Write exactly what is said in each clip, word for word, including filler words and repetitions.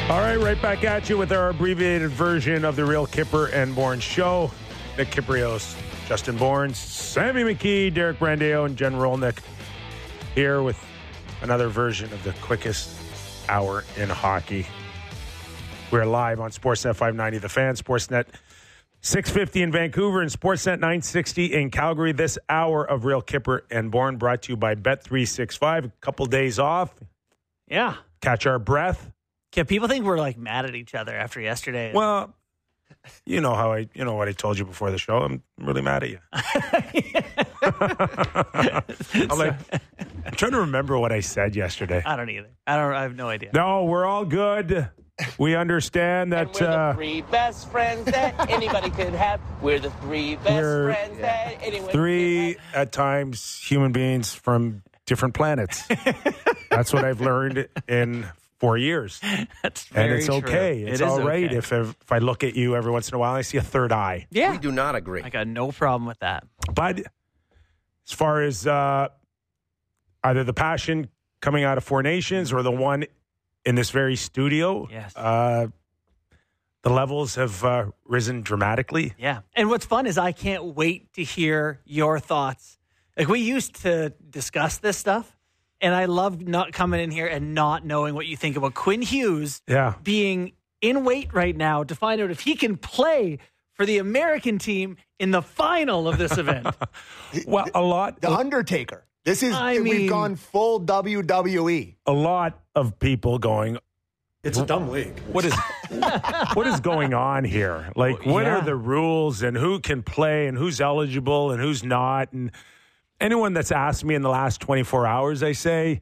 All right, right back at you with our abbreviated version of the Real Kipper and Bourne show. Nick Kiprios, Justin Bourne, Sammy McKee, Derek Brandeo, and Jen Rolnick here with another version of the quickest hour in hockey. We're live on Sportsnet five ninety The Fan, Sportsnet six fifty in Vancouver, and Sportsnet nine sixty in Calgary. This hour of Real Kipper and Bourne brought to you by Bet three sixty-five. A couple days off. Yeah. Catch our breath. Yeah, people think we're like mad at each other after yesterday. Well, you know how I, you know what I told you before the show. I'm really mad at you. I'm like, I'm trying to remember what I said yesterday. I don't either. I don't. I have no idea. No, we're all good. We understand that. And we're the uh, three best friends that anybody could have. We're the three best We're friends that anyone three could have. at times human beings from different planets. That's what I've learned in four years. That's very And it's okay. true. It's It is all right okay. if if I look at you every once in a while, I see a third eye. Yeah. We do not agree. I got no problem with that. But as far as uh, either the passion coming out of Four Nations or the one in this very studio, Yes. uh, the levels have uh, risen dramatically. Yeah. And what's fun is I can't wait to hear your thoughts. Like, we used to discuss this stuff, and I love not coming in here and not knowing what you think about Quinn Hughes Yeah. being in wait right now to find out if he can play for the American team in the final of this event. Well, a lot, The Undertaker. This is, I mean- we've gone full W W E. a lot of people going, It's a dumb league. what is what is going on here? Like, what Yeah. are the rules and who can play and who's eligible and who's not? And anyone that's asked me in the last twenty-four hours, I say,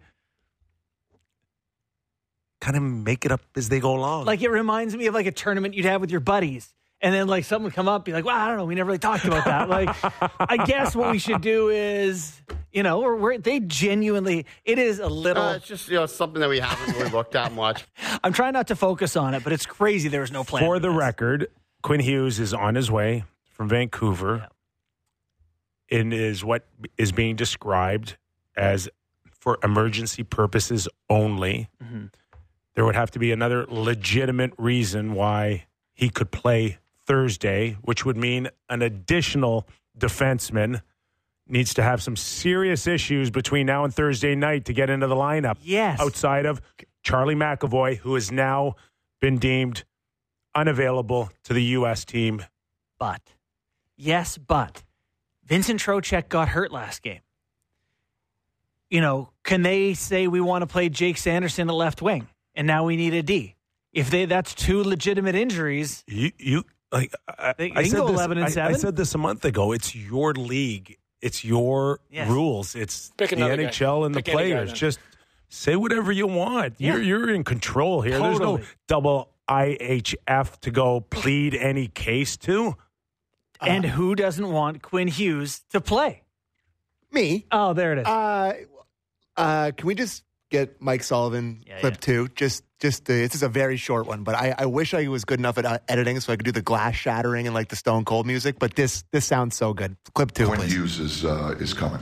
kind of make it up as they go along. Like, it reminds me of like a tournament you'd have with your buddies. And then like something would come up, be like, well, I don't know, we never really talked about that. Like, I guess what we should do is, you know, we're, we're they genuinely, it is a little, Uh, it's just you know something that we haven't really looked at much. I'm trying not to focus on it, but it's crazy there was no plan. For the this. record, Quinn Hughes is on his way from Vancouver. It is what is being described as for emergency purposes only. Mm-hmm. There would have to be another legitimate reason why he could play Thursday, which would mean an additional defenseman needs to have some serious issues between now and Thursday night to get into the lineup. Yes. Outside of Charlie McAvoy, who has now been deemed unavailable to the U S team. But, yes, but Vincent Trocheck got hurt last game. You know, can they say we want to play Jake Sanderson at left wing and now we need a D? If they that's two legitimate injuries, You, you like I, They- I they can said go this, eleven and I- I, seven. said this a month ago. It's your league. It's your Yes. rules. It's Pick the another N H L guy. and the Pick any guy players. then. Just say whatever you want. Yeah. You're you're in control here. There's no Totally. double I H F to go plead any case to. and who doesn't want Quinn Hughes to play? Me. Oh, there it is. Uh, uh, can we just get Mike Sullivan Yeah, clip yeah. two? Just, just the, this is a very short one, but I, I wish I was good enough at uh, editing so I could do the glass shattering and like the Stone Cold music. But this, this sounds so good. Clip two, Quinn please. Hughes is uh, is coming.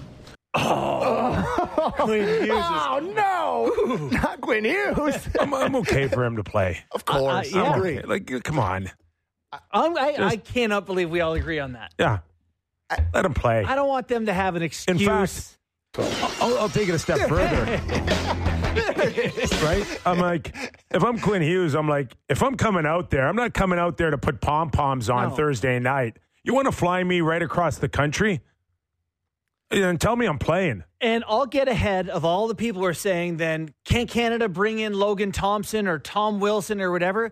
Quinn Hughes is- Oh no, not Quinn Hughes. I'm, I'm okay for him to play. Of course, Uh, uh, yeah. I agree. Like, come on. I'm- I, I cannot believe we all agree on that. Yeah. Let him play. I don't want them to have an excuse. fact- I'll, I'll take it a step further. Right? I'm like, if I'm Quinn Hughes, I'm like, if I'm coming out there, I'm not coming out there to put pom poms on No. Thursday night. You want to fly me right across the country? And tell me I'm playing. And I'll get ahead of all the people who are saying, then, can't Canada bring in Logan Thompson or Tom Wilson or whatever?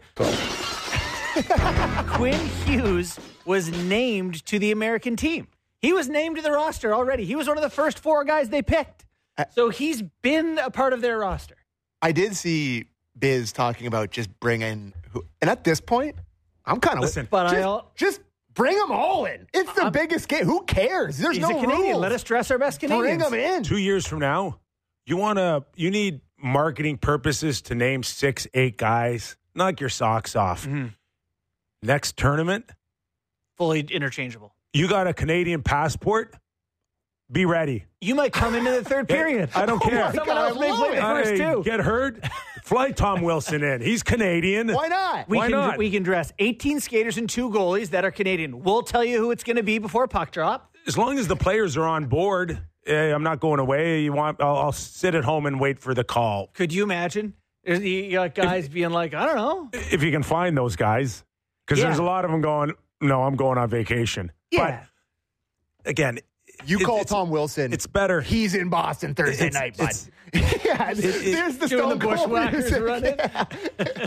Quinn Hughes was named to the American team. He was named to the roster already. He was one of the first four guys they picked. So he's been a part of their roster. I did see Biz talking about just bringing, who, and at this point, I'm kind of Listen, But just, I al- just bring them all in. It's the biggest game. Who cares? There's he's no a Canadian. rules. Let us dress our best Canadians. bring them in. Two years from now, you want to, you need marketing purposes to name six, eight guys. Knock your socks off. Mm-hmm. Next tournament, Fully interchangeable. you got a Canadian passport? Be ready. You might come into the third period. I don't care. Someone else may play the first Hey, two. Get hurt. Fly Tom Wilson in. He's Canadian. Why not? We Why can not? we can dress eighteen skaters and two goalies that are Canadian. We'll tell you who it's going to be before puck drop. As long as the players are on board, eh, I'm not going away. You want? I'll, I'll sit at home and wait for the call. Could you imagine? There's you you got guys being like, I don't know. If you can find those guys, because Yeah. there's a lot of them going, no, I'm going on vacation. Yeah. But again, You it- call it's- Tom Wilson. It's better. He's in Boston Thursday It's- night, bud. it's- yeah, there's the Doing Stone the Cold Bushwhackers music. running.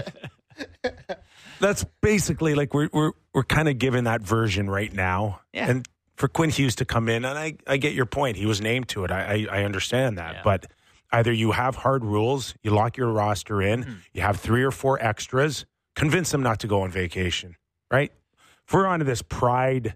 That's basically like we're we're we're kind of given that version right now. Yeah. And for Quinn Hughes to come in, and I, I get your point. He was named to it. I I, I understand that. Yeah. But either you have hard rules, you lock your roster in, Mm-hmm. you have three or four extras, convince them not to go on vacation, right? If we're onto this pride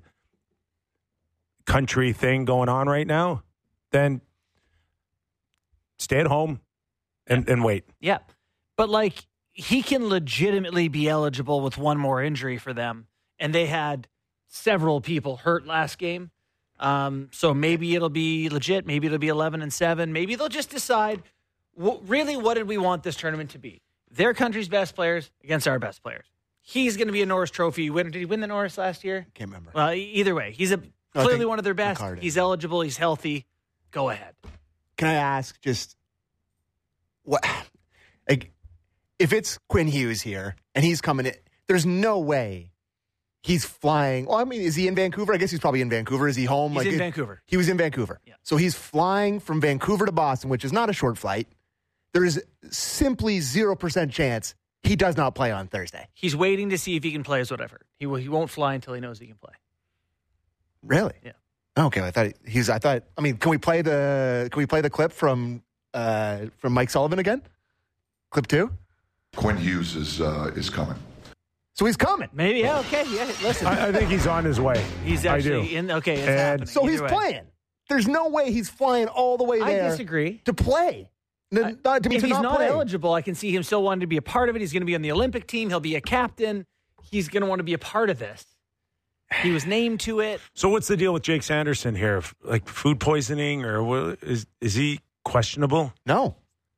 country thing going on right now, then stay at home and, and wait. Yeah. But like he can legitimately be eligible with one more injury for them. And they had several people hurt last game. Um, so maybe it'll be legit. Maybe it'll be eleven and seven. Maybe they'll just decide wh- really what did we want this tournament to be? Their country's best players against our best players. He's going to be a Norris Trophy winner. Did he win the Norris last year? Can't remember. Well, e- either way, he's a I clearly think one of their best. Ricard is. He's eligible. He's healthy. Go ahead. Can I ask just what? Like, if it's Quinn Hughes here and he's coming in, there's no way he's flying. Well, I mean, is he in Vancouver? I guess he's probably in Vancouver. Is he home? He's like in it- Vancouver. He was in Vancouver. Yeah. So he's flying from Vancouver to Boston, which is not a short flight. There is simply zero percent chance he does not play on Thursday. He's waiting to see if he can play, is what I've heard. He will, he won't fly until he knows he can play. Really? Yeah. Okay. I thought he's. I thought. I mean, can we play the? Can we play the clip from uh, from Mike Sullivan again? Clip two. Quinn Hughes is uh, is coming. So he's coming. Maybe, yeah, okay, yeah. Listen, I, I think he's on his way. he's I actually do. in. Okay, it's And- happening. So he's Either way. playing. There's no way he's flying all the way I there disagree. to play. I- Not, to, if to he's not, not play. eligible, I can see him still wanting to be a part of it. He's going to be on the Olympic team. He'll be a captain. He's going to want to be a part of this. He was named to it. So what's the deal with Jake Sanderson here? F- Like food poisoning, or what, is is he questionable? No.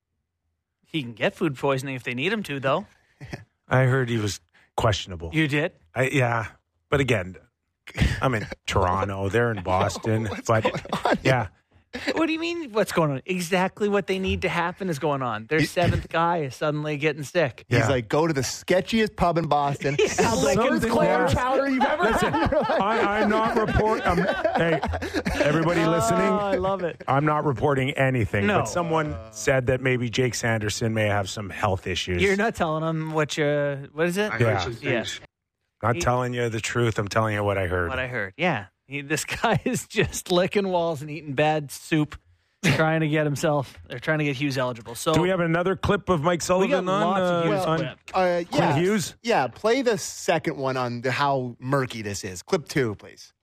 He can get food poisoning if they need him to, though. I heard he was questionable. You did? I, yeah, but again, I'm in Toronto. They're in Boston, but yeah, What do you mean? What's going on? Exactly what they need to happen is going on. Their seventh guy is suddenly getting sick. He's Yeah. like, go to the sketchiest pub in Boston. Yeah, have the licking worst something clam like- chowder you've ever Listen, had. I, I'm not reporting. Um, hey, everybody listening, Oh, I love it. I'm not reporting anything. No. But someone said that maybe Jake Sanderson may have some health issues. You're not telling him what you, what is it? Yeah. Yeah. Not telling you the truth. I'm telling you what I heard. What I heard. Yeah. He, this guy is just licking walls and eating bad soup, trying to get himself, they're trying to get Hughes eligible. So Do we have another clip of Mike Sullivan got on, lots of uh, Hughes on clips. Uh, Quinn yeah. Hughes? Yeah, play the second one on the, how murky this is. Clip two, please.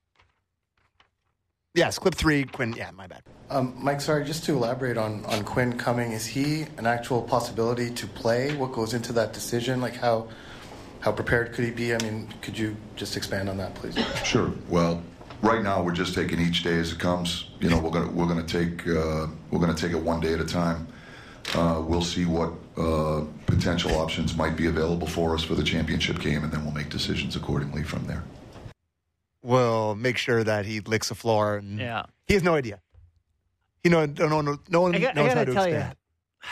Yes, clip three, Quinn. Yeah, my bad. Um, Mike, sorry, just to elaborate on, on Quinn coming, is he an actual possibility to play? What goes into that decision? Like how how prepared could he be? I mean, could you just expand on that, please? Sure. Well, right now we're just taking each day as it comes. You know, we're gonna we're gonna take uh, we're gonna take it one day at a time. Uh, we'll see what uh, potential options might be available for us for the championship game, and then we'll make decisions accordingly from there. We'll make sure that he licks the floor. And Yeah. He has no idea. He know, no, no, no, no one I, got, knows I how gotta to tell expand. you,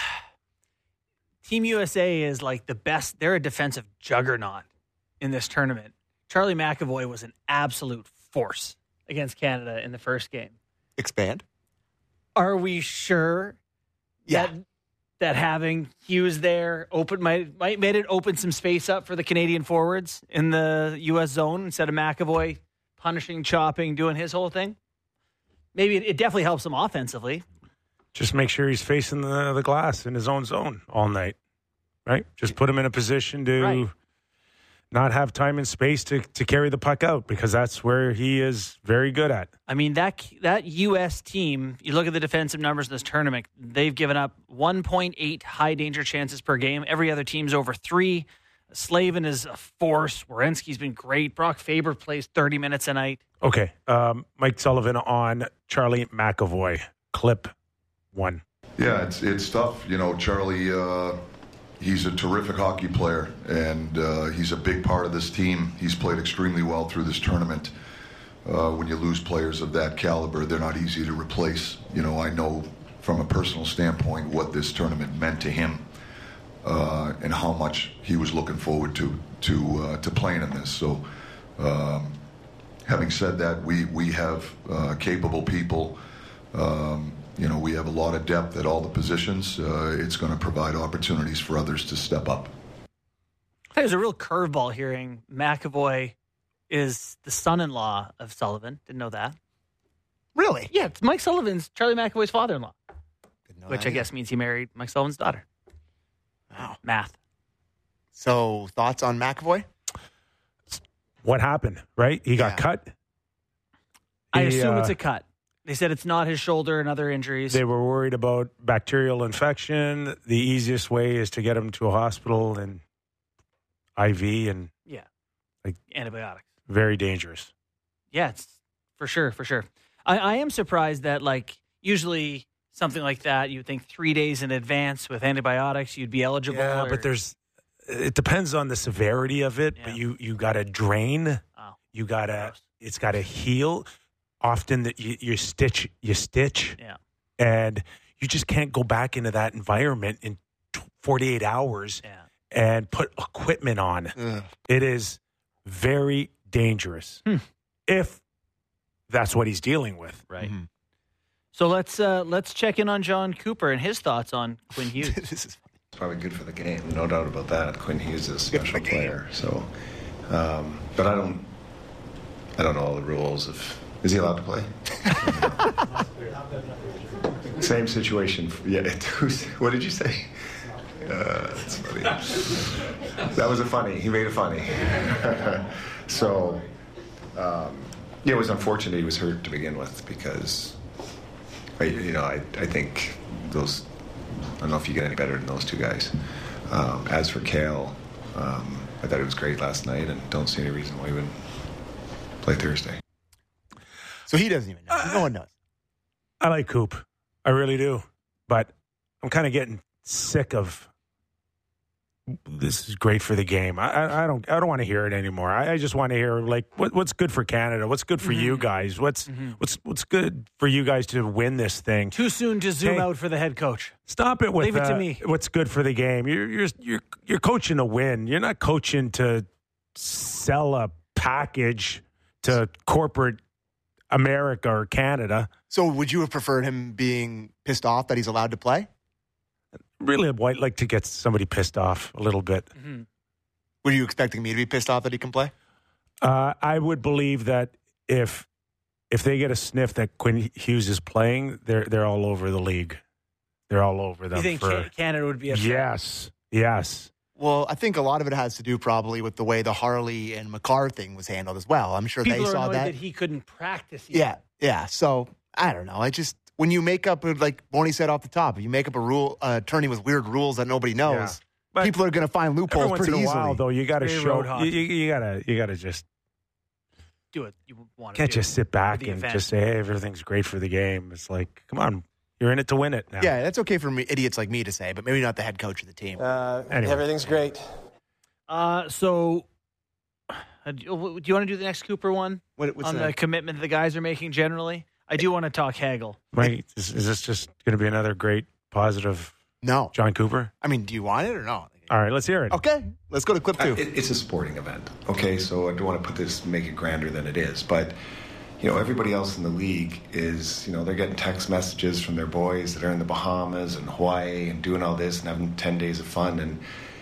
Team U S A is like the best. They're a defensive juggernaut in this tournament. Charlie McAvoy was an absolute force against Canada in the first game. Expand? Are we sure Yeah. that that having Hughes there open might might made it open some space up for the Canadian forwards in the U S zone instead of McAvoy punishing, chopping, doing his whole thing? Maybe it, it definitely helps them offensively. Just make sure he's facing the, the glass in his own zone all night, right? Just put him in a position to Right. not have time and space to, to carry the puck out, because that's where he is very good at. I mean, that that U S team, you look at the defensive numbers in this tournament, they've given up one point eight high danger chances per game. Every other team's over three. Slavin is a force. Werenski's been great. Brock Faber plays thirty minutes a night. Okay, um, Mike Sullivan on Charlie McAvoy. Clip one. Yeah, it's it's tough. You know, Charlie. Uh, he's a terrific hockey player, and uh, he's a big part of this team. He's played extremely well through this tournament. Uh, when you lose players of that caliber, they're not easy to replace. You know, I know from a personal standpoint what this tournament meant to him uh, and how much he was looking forward to to uh, to playing in this. So, um, having said that, we we have uh, capable people. Um, You know, we have a lot of depth at all the positions. Uh, it's going to provide opportunities for others to step up. There's a real curveball hearing McAvoy is the son-in-law of Sullivan. Didn't know that. Really? Yeah, it's Mike Sullivan's, Charlie McAvoy's father-in-law, Didn't know which that I guess either. means he married Mike Sullivan's daughter. Wow. Math. So, thoughts on McAvoy? What happened, right? He got Yeah. cut. I He, assume uh, it's a cut. They said it's not his shoulder and other injuries. They were worried about bacterial infection. The easiest way is to get him to a hospital and I V, and yeah. Like- Antibiotics. very dangerous. Yeah, it's for sure, for sure. I, I am surprised that, like, usually something like that, you would think three days in advance with antibiotics, you'd be eligible. Yeah, or- but there's. It depends on the severity of it. Yeah. But you you got to drain. Oh, You got to. gross. It's got to heal. Often that you, you stitch, you stitch, Yeah. and you just can't go back into that environment in t- forty-eight hours Yeah. and put equipment on. Ugh. It is very dangerous Hmm. if that's what he's dealing with. Right. Mhm. So let's uh, let's check in on John Cooper and his thoughts on Quinn Hughes. This is Probably good for the game, no doubt about that. Quinn Hughes is a Good for special the game. player, so. Um, but I don't, I don't know all the rules of. Is he allowed to play? Same situation. Yeah. it- who's- What did you say? Uh, that's funny. That was a funny. He made it funny. so, um, yeah, it was unfortunate he was hurt to begin with because, I, you know, I I think those. I don't know if you get any better than those two guys. Um, as for Kale, um, I thought he was great last night, and don't see any reason why he wouldn't play Thursday. So he doesn't even know. No one knows. I like Coop. I really do. But I'm kind of getting sick of this is great for the game. I, I, I don't I don't want to hear it anymore. I, I just want to hear like what, what's good for Canada? What's good for Mm-hmm. you guys? What's what's what's good for you guys to win this thing? Too soon to zoom Hey. out for the head coach. Stop it with Leave it to uh, me. What's good for the game? You're you're you're you're coaching to win. You're not coaching to sell a package to corporate America or Canada. So would you have preferred him being pissed off that he's allowed to play? Really, I'd like to get somebody pissed off a little bit. Mm-hmm. Were you expecting me to be pissed off that he can play? Uh, I would believe that if if they get a sniff that Quinn Hughes is playing, they're they're all over the league. They're all over them. You think for, Ca- Canada would be upset? yes, yes. Well, I think a lot of it has to do probably with the way the Harley and McCarr thing was handled as well. I'm sure People they are saw annoyed that. that he couldn't practice. yet. Yeah, yeah. So I don't know. I just when you make up, like Boney said off the top, if you make up a rule uh, attorney with weird rules that nobody knows, Yeah. But people are going to find Every loopholes once pretty in a easily. while, though, you got to Very show. road You, hockey. you, you gotta you gotta just Do it. You want to can't do just sit back the and event. just say, "Hey, everything's great for the game." It's like, come on, you're in it to win it now. Yeah, that's okay for me, idiots like me to say, but maybe not the head coach of the team. Uh, Anyway. Everything's great. Uh, so, uh, do you, do you want to do the next Cooper one What, what's on that? the commitment the guys are making generally? I do want to talk Hagel. Right? Is, is this just going to be another great positive No. John Cooper? I mean, do you want it or not? All right, let's hear it. Okay, let's go to clip Uh, two. it, it's a sporting event, okay? So I don't want to put this, make it grander than it is. But, you know, everybody else in the league is, you know, they're getting text messages from their boys that are in the Bahamas and Hawaii and doing all this and having ten days of fun. And,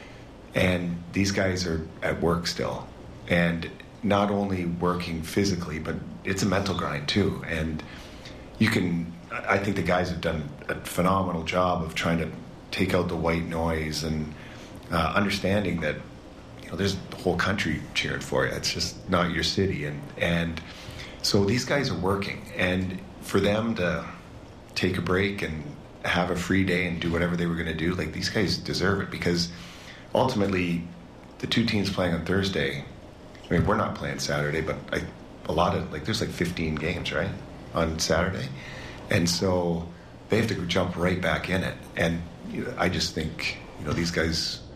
and these guys are at work still. And not only working physically, but it's a mental grind too. And you can, I think the guys have done a phenomenal job of trying to take out the white noise and uh, understanding that, you know, there's the whole country cheering for you. It's just not your city. And, and so these guys are working. And for them to take a break and have a free day and do whatever they were going to do, like, these guys deserve it, because ultimately the two teams playing on Thursday, I mean, we're not playing Saturday, but I, a lot of, like, there's like fifteen games, right, on Saturday. And so they have to jump right back in it. And you know, I just think, you know, these guys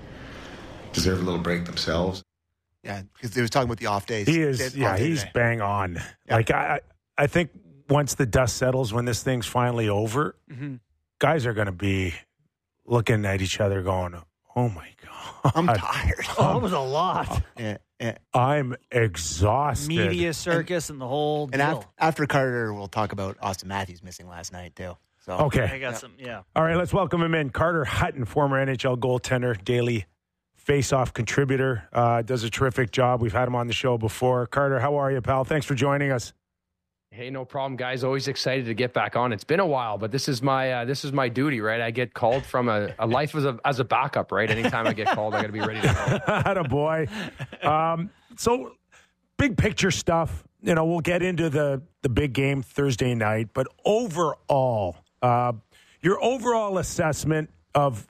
deserve a little break themselves. Yeah, because they was talking about the off days. He is, yeah, he's today. bang on. Yeah. Like, I, I think once the dust settles, when this thing's finally over, Mm-hmm. guys are going to be looking at each other going, oh my God. I'm tired. Oh, it was a lot. Yeah, yeah. I'm exhausted. Media circus and, and the whole And deal. af- after Carter, we'll talk about Austin Matthews missing last night, too. So Okay. I got some, yeah. All right, let's welcome him in. Carter Hutton, former N H L goaltender, daily face-off contributor, uh, does a terrific job. We've had him on the show before. Carter, how are you, pal? Thanks for joining us. Hey, no problem, guys. Always excited to get back on. It's been a while, but this is my uh, this is my duty, right? I get called from a, a life as a as a backup, right? Anytime I get called, I got to be ready to go. Attaboy. Um, so, big picture stuff. You know, we'll get into the the big game Thursday night, but overall, uh, your overall assessment of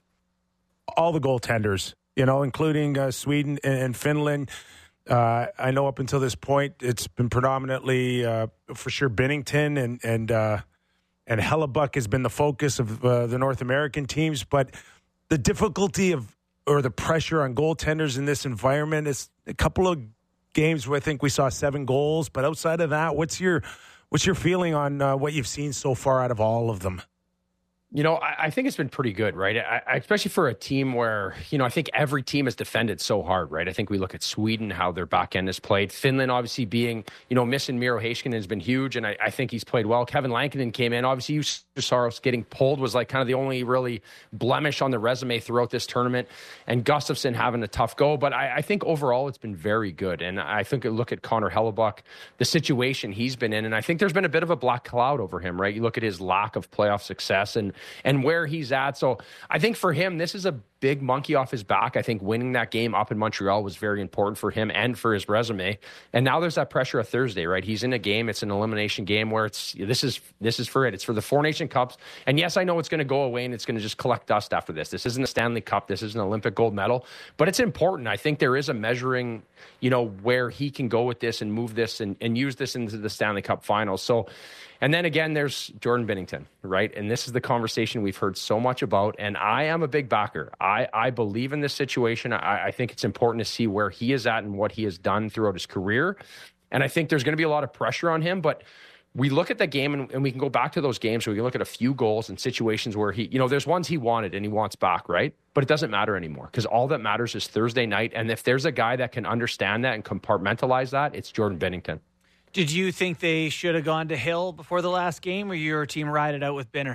all the goaltenders, you know, including uh, Sweden and, and Finland. Uh, I know up until this point, it's been predominantly, uh, for sure, Binnington and and uh, and Hellebuck has been the focus of uh, the North American teams. But the difficulty of or the pressure on goaltenders in this environment is a couple of games where I think we saw seven goals. But outside of that, what's your what's your feeling on uh, what you've seen so far out of all of them? You know, I, I think it's been pretty good, right? I, I, especially for a team where, you know, I think every team has defended so hard, right? I think we look at Sweden, how their back end has played. Finland, obviously, being, you know, missing Miro Heiskanen has been huge, and I, I think he's played well. Kevin Lankinen came in. Obviously, Jussi Saros getting pulled was like kind of the only really blemish on the resume throughout this tournament, and Gustafsson having a tough go. But I, I think overall it's been very good, and I think I look at Connor Hellebuck, the situation he's been in, and I think there's been a bit of a black cloud over him, right? You look at his lack of playoff success and and where he's at. So I think for him, this is a big monkey off his back. I think winning that game up in Montreal was very important for him and for his resume. And now there's that pressure of Thursday, right? He's in a game. It's an elimination game where it's this is this is for it. It's for the Four Nation Cups. And yes, I know it's going to go away and it's going to just collect dust after this. This isn't a Stanley Cup. This is an Olympic gold medal. But it's important. I think there is a measuring, you know, where he can go with this and move this and, and use this into the Stanley Cup finals. So, and then again, there's Jordan Binnington, right? And this is the conversation we've heard so much about. And I am a big backer. I, I believe in this situation. I, I think it's important to see where he is at and what he has done throughout his career. And I think there's going to be a lot of pressure on him. But we look at the game and, and we can go back to those games where we can look at a few goals and situations where he, you know, there's ones he wanted and he wants back, right? But it doesn't matter anymore because all that matters is Thursday night. And if there's a guy that can understand that and compartmentalize that, it's Jordan Binnington. Did you think they should have gone to Hill before the last game, or your team ride it out with Binner?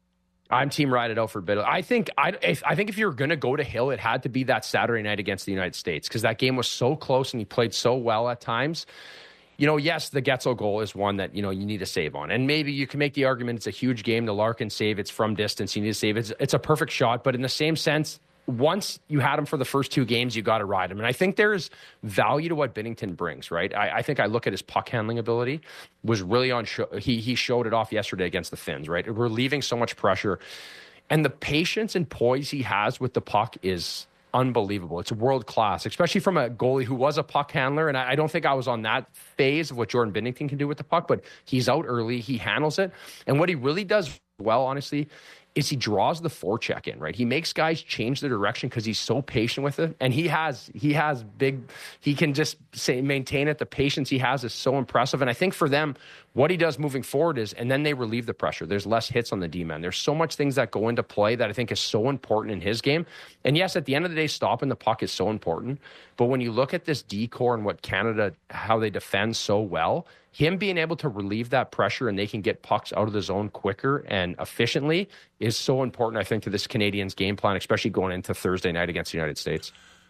I'm team ride it out for Biddle. I think I, if, I think if you were going to go to Hill, it had to be that Saturday night against the United States because that game was so close and he played so well at times. You know, yes, the Getzel goal is one that, you know, you need to save on. And maybe you can make the argument it's a huge game. The Larkin save, it's from distance. You need to save. It's, it's a perfect shot. But in the same sense, once you had him for the first two games, you got to ride him. And I think there's value to what Binnington brings, right? I, I think I look at his puck handling ability was really on show. He, he showed it off yesterday against the Finns, right? Relieving so much pressure. And the patience and poise he has with the puck is unbelievable. It's world class, especially from a goalie who was a puck handler. And I, I don't think I was on that phase of what Jordan Binnington can do with the puck, but he's out early. He handles it. And what he really does well, honestly, is he draws the forecheck in, right? He makes guys change their direction because he's so patient with it. And he has, he has big, he can just say, maintain it. The patience he has is so impressive. And I think for them, what he does moving forward is, and then they relieve the pressure. There's less hits on the D-man. There's so much things that go into play that I think is so important in his game. And yes, at the end of the day, stopping the puck is so important. But when you look at this D-core and what Canada, how they defend so well, him being able to relieve that pressure and they can get pucks out of the zone quicker and efficiently is so important, I think, to this Canadians game plan, especially going into Thursday night against the United States.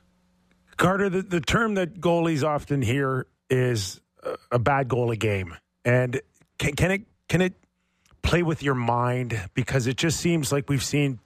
Carter, the, the term that goalies often hear is a, a bad goalie game. And can, can it can it play with your mind? Because it just seems like we've seen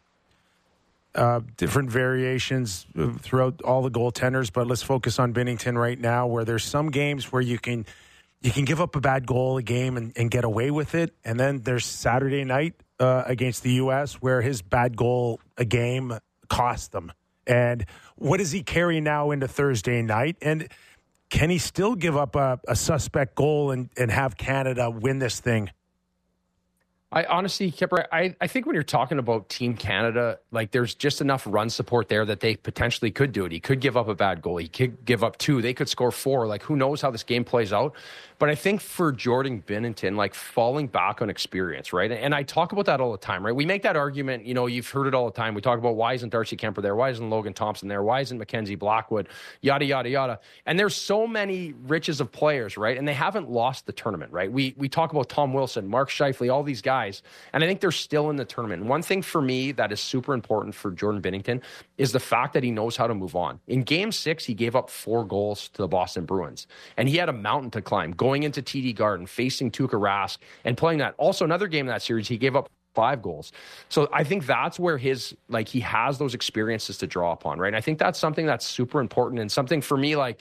uh, different variations throughout all the goaltenders, but let's focus on Binnington right now, where there's some games where you can you can give up a bad goal a game and, and get away with it. And then there's Saturday night uh, against the U S where his bad goal a game cost them. And what does he carry now into Thursday night? And can he still give up a, a suspect goal and, and have Canada win this thing? I honestly, Kipper, I, I think when you're talking about Team Canada, like there's just enough run support there that they potentially could do it. He could give up a bad goal. He could give up two. They could score four. Like, who knows how this game plays out? But I think for Jordan Binnington, like falling back on experience, right? And I talk about that all the time, right? We make that argument, you know, you've heard it all the time. We talk about why isn't Darcy Kemper there? Why isn't Logan Thompson there? Why isn't Mackenzie Blackwood? Yada, yada, yada. And there's so many riches of players, right? And they haven't lost the tournament, right? We we talk about Tom Wilson, Mark Scheifele, all these guys, and I think they're still in the tournament. And one thing for me that is super important for Jordan Binnington is the fact that he knows how to move on. In game six, he gave up four goals to the Boston Bruins, and he had a mountain to climb going into T D Garden, facing Tuukka Rask, and playing that. Also, another game in that series, he gave up five goals. So I think that's where his, like, he has those experiences to draw upon, right? And I think that's something that's super important and something for me, like,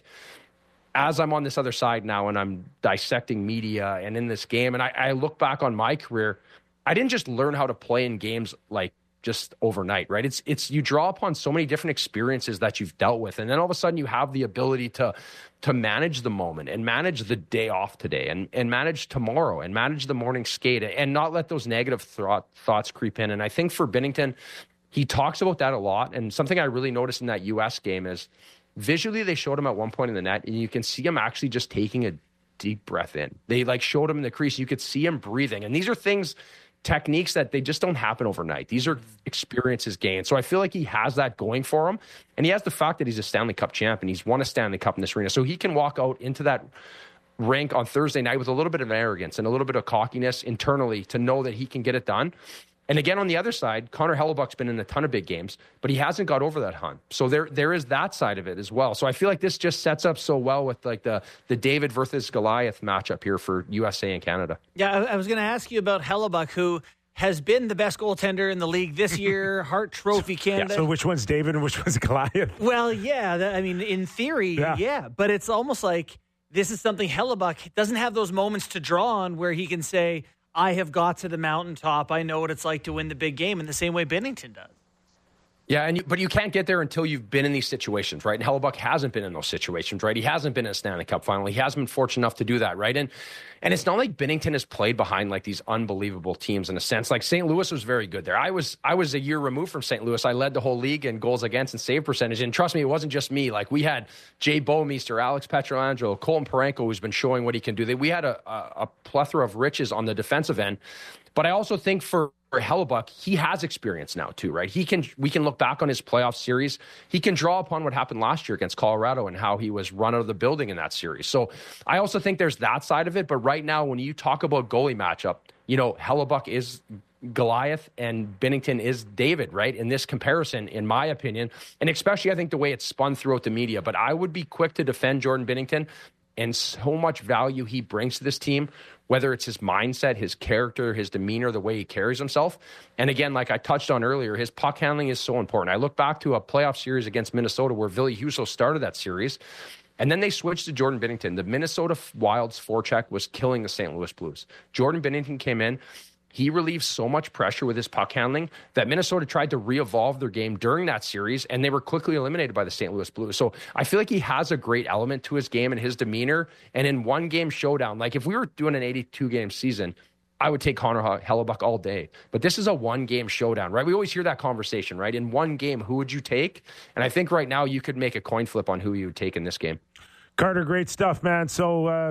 as I'm on this other side now and I'm dissecting media and in this game, and I, I look back on my career, I didn't just learn how to play in games like just overnight, right? It's it's you draw upon so many different experiences that you've dealt with, and then all of a sudden you have the ability to to manage the moment and manage the day off today and, and manage tomorrow and manage the morning skate and not let those negative thought, thoughts creep in. And I think for Binnington, he talks about that a lot. And something I really noticed in that U S game is visually they showed him at one point in the net, and you can see him actually just taking a deep breath in. They like showed him in the crease. You could see him breathing. And these are things, techniques that they just don't happen overnight. These are experiences gained. So I feel like he has that going for him. And he has the fact that he's a Stanley Cup champ and he's won a Stanley Cup in this arena. So he can walk out into that rink on Thursday night with a little bit of arrogance and a little bit of cockiness internally to know that he can get it done. And again, on the other side, Connor Hellebuck's been in a ton of big games, but he hasn't got over that hump. So there, there is that side of it as well. So I feel like this just sets up so well with like the the David versus Goliath matchup here for U S A and Canada. Yeah, I, I was going to ask you about Hellebuck, who has been the best goaltender in the league this year, Hart Trophy Canada. Yeah, so which one's David and which one's Goliath? Well, yeah, that, I mean, in theory, yeah. yeah, but it's almost like this is something Hellebuck doesn't have those moments to draw on where he can say, I have got to the mountaintop. I know what it's like to win the big game in the same way Binnington does. Yeah, and you, but you can't get there until you've been in these situations, right? And Hellebuck hasn't been in those situations, right? He hasn't been in a Stanley Cup final. He hasn't been fortunate enough to do that, right? And and it's not like Binnington has played behind like these unbelievable teams in a sense. Like Saint Louis was very good there. I was I was a year removed from Saint Louis. I led the whole league in goals against and save percentage. And trust me, it wasn't just me. Like we had Jay Bouwmeester, Alex Pietrangelo, Colton Parayko, who's been showing what he can do. We had a, a, a plethora of riches on the defensive end. But I also think for For Hellebuck, he has experience now too, right? He can we can look back on his playoff series. He can draw upon what happened last year against Colorado and how he was run out of the building in that series. So I also think there's that side of it. But right now, when you talk about goalie matchup, you know, Hellebuck is Goliath and Binnington is David, right? In this comparison, in my opinion, and especially I think the way it's spun throughout the media. But I would be quick to defend Jordan Binnington and so much value he brings to this team, whether it's his mindset, his character, his demeanor, the way he carries himself. And again, like I touched on earlier, his puck handling is so important. I look back to a playoff series against Minnesota where Ville Husso started that series, and then they switched to Jordan Binnington. The Minnesota Wild's forecheck was killing the Saint Louis Blues. Jordan Binnington came in. He relieved so much pressure with his puck handling that Minnesota tried to re-evolve their game during that series, and they were quickly eliminated by the Saint Louis Blues. So I feel like he has a great element to his game and his demeanor. And in one game showdown, like if we were doing an eighty-two game season, I would take Connor Hellebuck all day. But this is a one-game showdown, right? We always hear that conversation, right? In one game, who would you take? And I think right now you could make a coin flip on who you would take in this game. Carter, great stuff, man. So uh,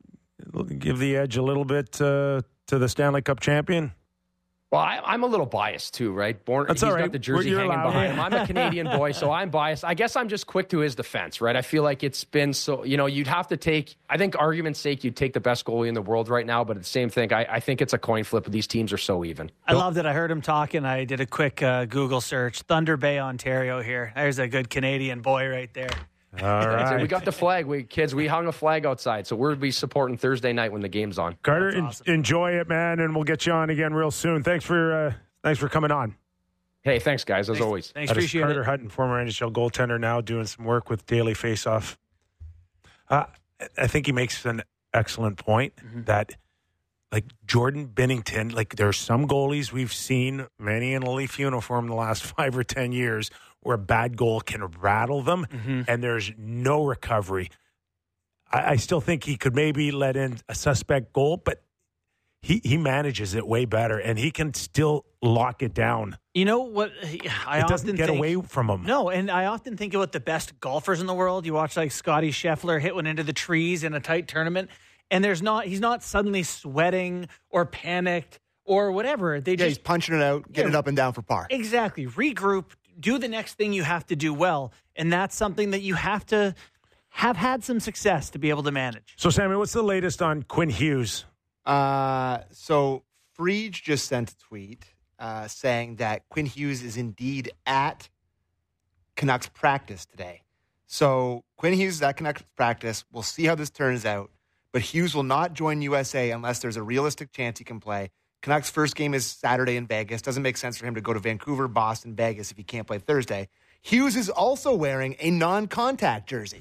give the edge a little bit uh, to the Stanley Cup champion. Well, I, I'm a little biased too, right? Born, That's he's all right. got the jersey You're hanging allowed. behind him. I'm a Canadian boy, so I'm biased. I guess I'm just quick to his defense, right? I feel like it's been so, you know, you'd have to take, I think argument's sake, you'd take the best goalie in the world right now, but at the same thing, I, I think it's a coin flip. These teams are so even. I loved it. I heard him talking. I did a quick uh, Google search. Thunder Bay, Ontario here. There's a good Canadian boy right there. All right. We got the flag. We kids, we hung a flag outside, so we'll be supporting Thursday night when the game's on. Carter, en- awesome. enjoy it, man, and we'll get you on again real soon. Thanks for uh, thanks for coming on. Hey, thanks, guys, as Thanks. always. Thanks, That is appreciate Carter it. Hutton, former N H L goaltender, now doing some work with Daily Faceoff. Uh, I think he makes an excellent point Mm-hmm. that, like Jordan Binnington, like there's some goalies we've seen, many in a Leaf uniform in the last five or ten years, where a bad goal can rattle them, Mm-hmm. and there's no recovery. I, I still think he could maybe let in a suspect goal, but he he manages it way better, and he can still lock it down. You know what? I it often doesn't get think, away from him. No, and I often think about the best golfers in the world. You watch like Scotty Scheffler hit one into the trees in a tight tournament, and there's not he's not suddenly sweating or panicked or whatever. They Yeah, just he's punching it out, getting Yeah. it up and down for par. exactly regroup, do the next thing you have to do well, and that's something that you have to have had some success to be able to manage. So, Sammy, what's the latest on Quinn Hughes? Uh, so Frege just sent a tweet uh, saying that Quinn Hughes is indeed at Canucks practice today. So Quinn Hughes is at Canucks practice. We'll see how this turns out. But Hughes will not join U S A unless there's a realistic chance he can play. Canucks' first game is Saturday in Vegas. Doesn't make sense for him to go to Vancouver, Boston, Vegas if he can't play Thursday. Hughes is also wearing a non-contact jersey.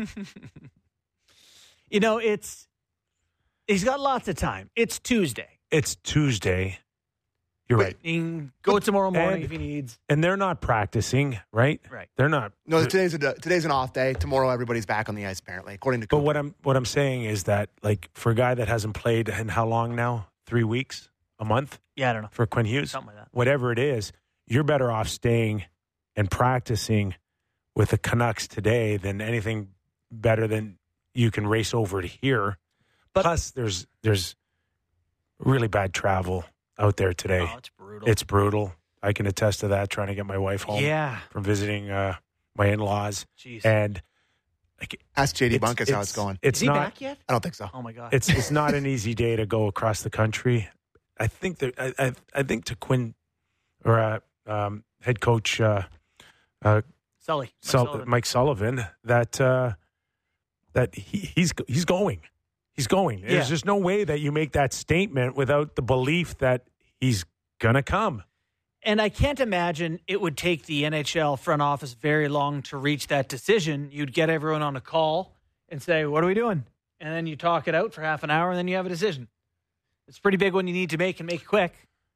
You know, it's he's got lots of time. It's Tuesday. It's Tuesday. You're right. He can go tomorrow morning And- if he needs. And they're not practicing, right? Right. They're not. No, today's a, today's an off day. Tomorrow, everybody's back on the ice, apparently, according to But Cooper. what I'm what I'm saying is that, like, for a guy that hasn't played in how long now? Three weeks? A month? Yeah, I don't know. For Quinn Hughes? Something like that. Whatever it is, you're better off staying and practicing with the Canucks today than anything better than you can race over to here. But- Plus, there's there's really bad travel out there today. Oh, it's brutal. It's brutal. I can attest to that, trying to get my wife home yeah. from visiting uh, my in-laws. Jeez. And like, Ask J D it's- Bunkus how it's going. It's Is he not. back yet? I don't think so. Oh my god. It's it's not an easy day to go across the country. I think that I I, I think to Quinn or uh, um, head coach uh, uh, Sully. Mike Sul- Sullivan. Mike Sullivan that uh, that he, he's he's going. He's going. There's Yeah. just no way that you make that statement without the belief that he's gonna come. And I can't imagine it would take the N H L front office very long to reach that decision. You'd get everyone on a call and say, "What are we doing?" And then you talk it out for half an hour, and then you have a decision. It's a pretty big one you need to make and make it quick.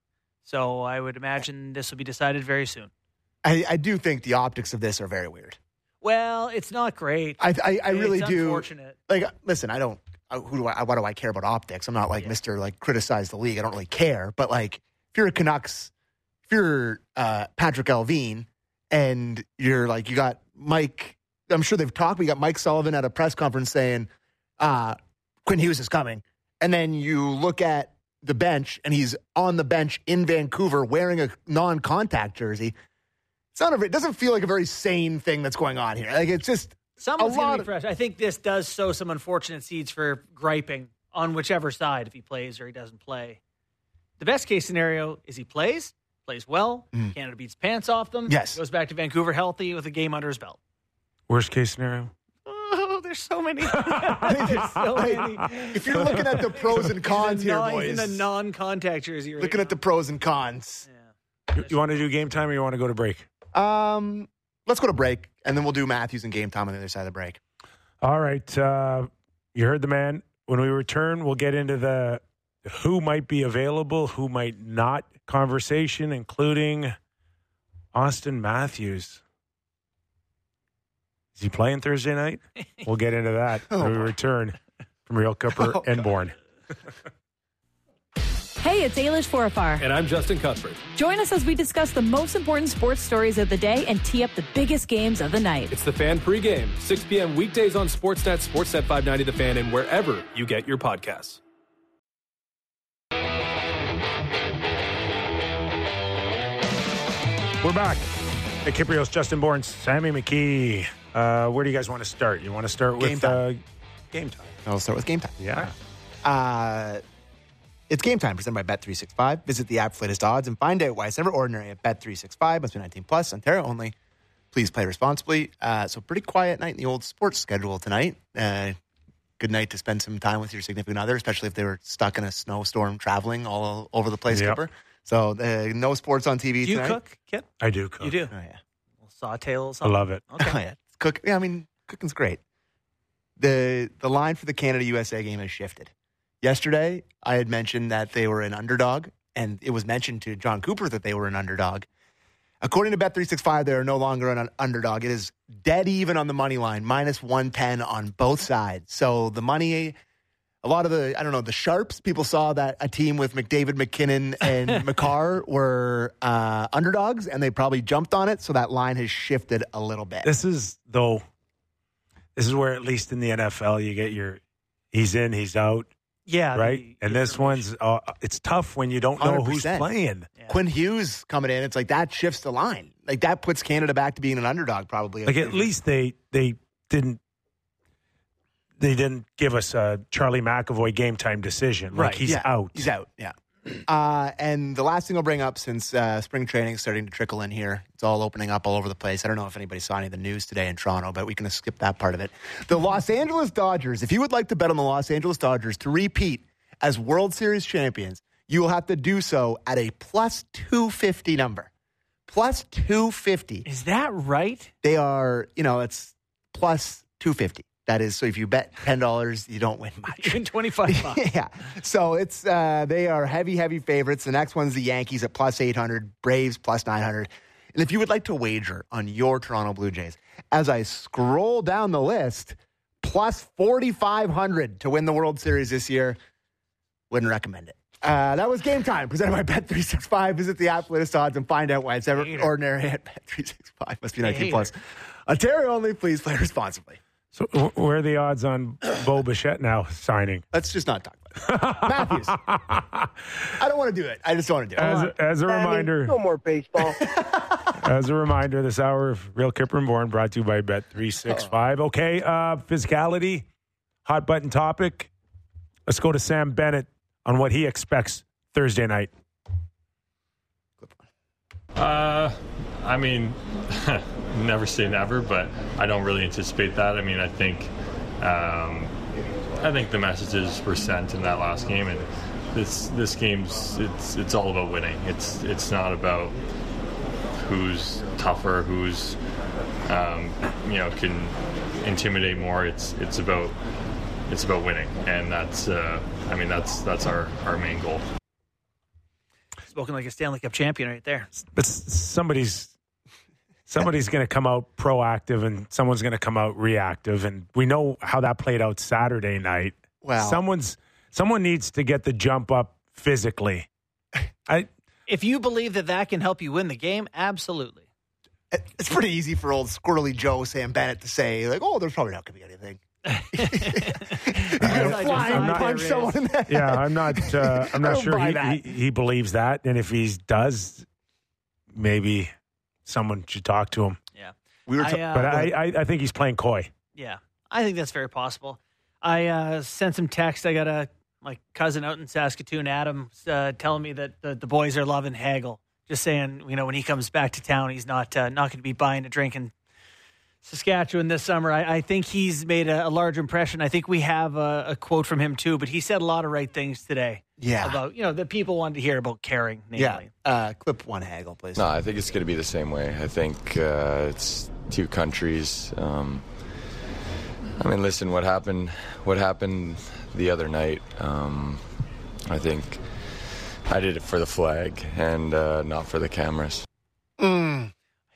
So I would imagine this will be decided very soon. I, I do think the optics of this are very weird. Well, it's not great. I I, I really it's do. Unfortunate. Like, listen, I don't. uh, Who do I? Why do I care about optics? I'm not like Yeah. Mister Like criticize the league. I don't really care. But like, if you're a Canucks, if you're uh, Patrick Alvine, and you're like, you got Mike. I'm sure they've talked. We got Mike Sullivan at a press conference saying, uh, "Quinn Hughes is coming," and then you look at the bench, and he's on the bench in Vancouver wearing a non-contact jersey. It's not a, it doesn't feel like a very sane thing that's going on here. Like, it's just Someone's a going lot to be of- fresh. I think this does sow some unfortunate seeds for griping on whichever side, if he plays or he doesn't play. The best case scenario is he plays, plays well, Mm. Canada beats pants off them, Yes. goes back to Vancouver healthy with a game under his belt. Worst case scenario. Oh, there's so many. there's so many. If you're looking at the pros and cons here, No, boys, he's in a non-contact jersey right looking now. at the pros and cons. You, you want to do game time or you want to go to break? Um, let's go to break, and then we'll do Matthews and game time on the other side of the break. All right. Uh, you heard the man. When we return, we'll get into the who might be available, who might not conversation, including Austin Matthews. Is he playing Thursday night? We'll get into that when we return from Real Cooper Oh, and Bourne. Hey, it's Ailish Forfar. And I'm Justin Cuthbert. Join us as we discuss the most important sports stories of the day and tee up the biggest games of the night. It's the Fan Pregame, six p.m. weekdays on Sportsnet, Sportsnet five ninety The Fan, and wherever you get your podcasts. We're back. Nick Kiprios, Justin Bourne, Sammy McKee. Uh, where do you guys want to start? You want to start with Game time. Uh, game time? I'll start with game time. Yeah. Uh, it's game time presented by Bet three sixty-five. Visit the app for latest odds and find out why it's never ordinary at Bet three sixty-five. Must be nineteen plus, Ontario only. Please play responsibly. Uh, so pretty quiet night in the old sports schedule tonight. Uh, good night to spend some time with your significant other, especially if they were stuck in a snowstorm traveling all over the place, Yep. Skipper. So uh, no sports on T V Do you tonight. cook, Kit? I do cook. You do? Oh, yeah. We'll saute a little I something. love it. Okay. Oh, yeah. Cook. Yeah, I mean, cooking's great. The the line for the Canada U S A game has shifted. Yesterday, I had mentioned that they were an underdog, and it was mentioned to John Cooper that they were an underdog. According to Bet three sixty-five, they are no longer an underdog. It is dead even on the money line, minus one ten on both sides. So the money a lot of the, I don't know, the sharps, people saw that a team with McDavid, McKinnon, and McCarr were uh, underdogs, and they probably jumped on it, so that line has shifted a little bit. This is, though, this is where, at least in the N F L, you get your, he's in, he's out. Yeah. Right? The, and this one's, uh, it's tough when you don't know one hundred percent. who's playing. Yeah. Quinn Hughes coming in, it's like that shifts the line. Like that puts Canada back to being an underdog, probably. Like at least they they didn't they didn't give us a Charlie McAvoy game time decision. Like right. he's yeah. out. He's out, yeah. Uh, and the last thing I'll bring up, since uh, spring training is starting to trickle in here, it's all opening up all over the place. I don't know if anybody saw any of the news today in Toronto, but we can skip that part of it. The Los Angeles Dodgers, if you would like to bet on the Los Angeles Dodgers to repeat as World Series champions, you will have to do so at a plus two fifty number. Plus two fifty. Is that right? They are, you know, it's plus two fifty. That is, so if you bet ten dollars, you don't win much. You win twenty-five bucks. Yeah. So it's, uh, they are heavy, heavy favorites. The next one's the Yankees at plus eight hundred, Braves plus nine hundred. And if you would like to wager on your Toronto Blue Jays, as I scroll down the list, plus forty-five hundred to win the World Series this year, wouldn't recommend it. Uh, that was Game Time, presented by Bet three sixty-five. Visit the app, latest odds, and find out why it's ever ordinary at Bet three sixty-five. Must be nineteen plus. Ontario only. Please play responsibly. So where are the odds on Bo Bichette now signing? Let's just not talk about it. Matthews. I don't want to do it. I just don't want to do it. As, as a reminder. No more baseball. As a reminder, this hour of Real Kipper and Bourne brought to you by Bet three sixty-five. Okay, uh, physicality, hot button topic. Let's go to Sam Bennett on what he expects Thursday night. Uh, I mean, never say never, but I don't really anticipate that. I mean, I think, um, I think the messages were sent in that last game, and this this game's it's it's all about winning. It's it's not about who's tougher, who's um, you know can intimidate more. It's it's about it's about winning, and that's uh, I mean that's that's our, our main goal. Spoken like a Stanley Cup champion right there. But somebody's somebody's going to come out proactive and someone's going to come out reactive, and we know how that played out Saturday night. Wow. Someone's someone needs to get the jump up physically. I if you believe that that can help you win the game, absolutely. It's pretty easy for old Squirrely Joe Sam Bennett to say, like, oh, there's probably not going to be anything. He's going to fly and punch someone in the head. Yeah, I'm not. Uh, I'm not sure he, that. he he believes that, and if he does, maybe someone should talk to him. Yeah, we were. I, uh, but I, I I think he's playing coy. Yeah, I think that's very possible. I uh, sent some text. I got a my cousin out in Saskatoon, Adam, uh, telling me that the, the boys are loving Hagel. Just saying, you know, when he comes back to town, he's not uh, not going to be buying a drink in Saskatchewan this summer. I, I think he's made a, a large impression. I think we have a, a quote from him too, but he said a lot of right things today. Yeah, about you know that people wanted to hear about caring. Namely. Yeah, uh, clip one Hagel, please. No, I think it's going to be the same way. I think uh, it's two countries. Um, I mean, listen, what happened? What happened the other night? Um, I think I did it for the flag and uh, not for the cameras. Mm.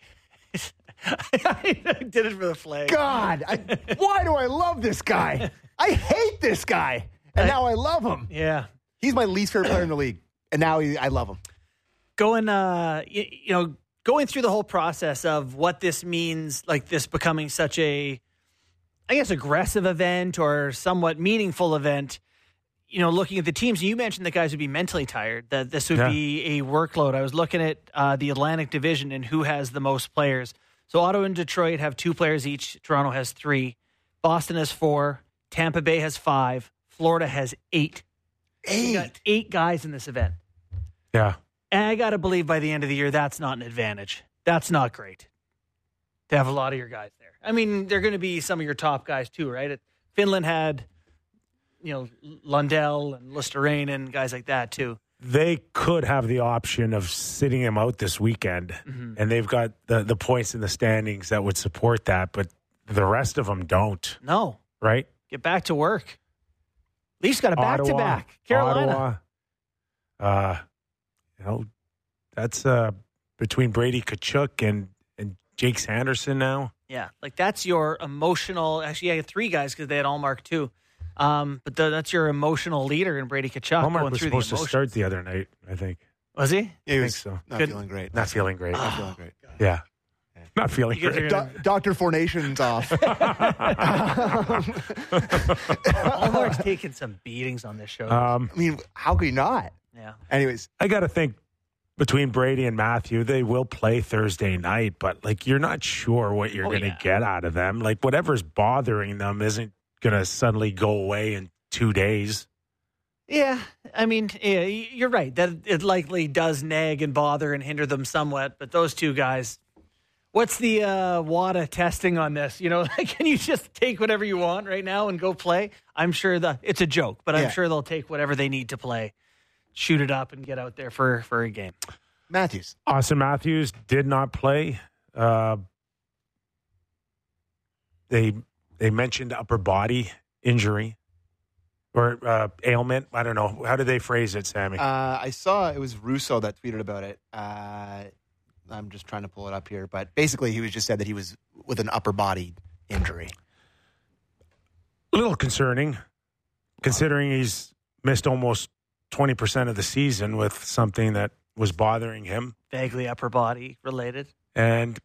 I did it for the flag. God, I, why do I love this guy? I hate this guy, and now I love him. Yeah, he's my least favorite player in the league, and now he, I love him. Going, uh, you, you know, going through the whole process of what this means, like this becoming such a, I guess, aggressive event or somewhat meaningful event. You know, looking at the teams, you mentioned that guys would be mentally tired, that this would yeah. be a workload. I was looking at uh, the Atlantic Division and who has the most players. So Ottawa and Detroit have two players each. Toronto has three. Boston has four. Tampa Bay has five. Florida has eight. Eight. You got eight guys in this event. Yeah. And I got to believe by the end of the year, that's not an advantage. That's not great to have a lot of your guys there. I mean, they're going to be some of your top guys too, right? Finland had, you know, Lundell and Luosterainen and guys like that too. They could have the option of sitting him out this weekend, mm-hmm. and they've got the, the points in the standings that would support that, but the rest of them don't. No. Right? Get back to work. Leafs got a Ottawa, back-to-back. Carolina. Ottawa, uh, you know, that's uh, between Brady Tkachuk and, and Jake Sanderson now. Yeah, like that's your emotional. Actually, I had three guys because they had Allmark too. Um, but the, that's your emotional leader in Brady Tkachuk Hallmark going was through the supposed to emotions. start the other night, I think. Was he? Yeah, he I was think so. not Good. feeling great. Not feeling great. Not feeling great. Yeah. Not feeling You guys great. are gonna- Do- Doctor Fornation's off. Hallmark's taking some beatings on this show. Um, I mean, how could he not? yeah. Anyways, I got to think between Brady and Matthew, they will play Thursday night, but like you're not sure what you're Oh, going to yeah. get out of them. Like whatever's bothering them isn't going to suddenly go away in two days. Yeah, I mean, yeah, y- you're right. That it likely does nag and bother and hinder them somewhat. But those two guys, what's the uh, WADA testing on this? You know, can you just take whatever you want right now and go play? I'm sure the it's a joke, but I'm Yeah. sure they'll take whatever they need to play, shoot it up, and get out there for for a game. Matthews. Austin Matthews did not play. Uh, they they mentioned upper body injury or uh, ailment. I don't know. How did they phrase it, Sammy? Uh, I saw it was Russo that tweeted about it. Uh, I'm just trying to pull it up here, but basically he was just said that he was with an upper body injury. A little concerning, considering he's missed almost twenty percent of the season with something that was bothering him. Vaguely upper body related. And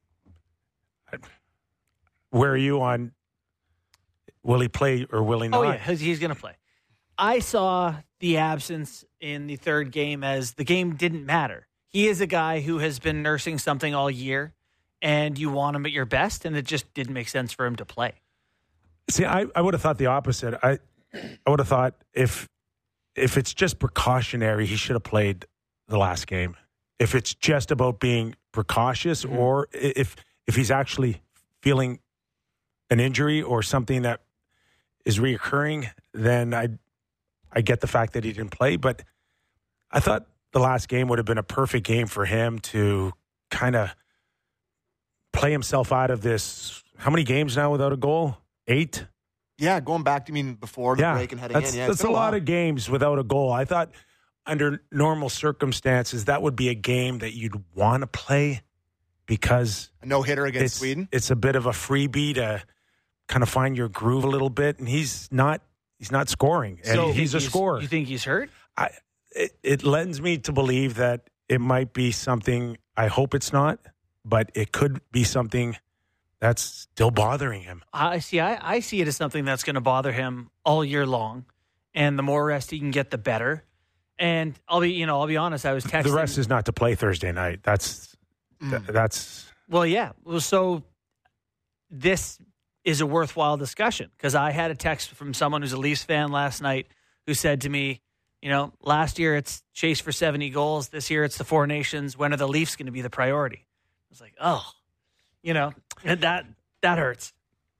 where are you on, will he play or will he not? Oh, yeah, he's- he's going to play. I saw the absence in the third game as the game didn't matter. He is a guy who has been nursing something all year, and you want him at your best, and it just didn't make sense for him to play. See, I, I would have thought the opposite. I I would have thought if if it's just precautionary, he should have played the last game. If it's just about being precautious, Mm-hmm. or i- if if he's actually feeling an injury or something that is reoccurring, then I I get the fact that he didn't play. But I thought the last game would have been a perfect game for him to kind of play himself out of this. How many games now without a goal? Eight? Yeah, going back to I mean before the Yeah, break and heading that's, in. Yeah, that's it's a been lot while. of games without a goal. I thought under normal circumstances, that would be a game that you'd want to play because A no hitter against it's, Sweden. it's a bit of a freebie to kind of find your groove a little bit. And he's not he's not scoring. And So he's a scorer. You think he's hurt? I, it, it lends me to believe that it might be something, I hope it's not, but it could be something that's still bothering him. I see. I, I see it as something that's going to bother him all year long, and the more rest he can get, the better. And I'll be, you know, I'll be honest. I was texting. The rest is not to play Thursday night. That's th- that's Well, yeah. Well, so this is a worthwhile discussion because I had a text from someone who's a Leafs fan last night who said to me, you know, last year it's chase for seventy goals. This year it's the Four Nations. When are the Leafs going to be the priority? I was like, oh, you know, that that hurts.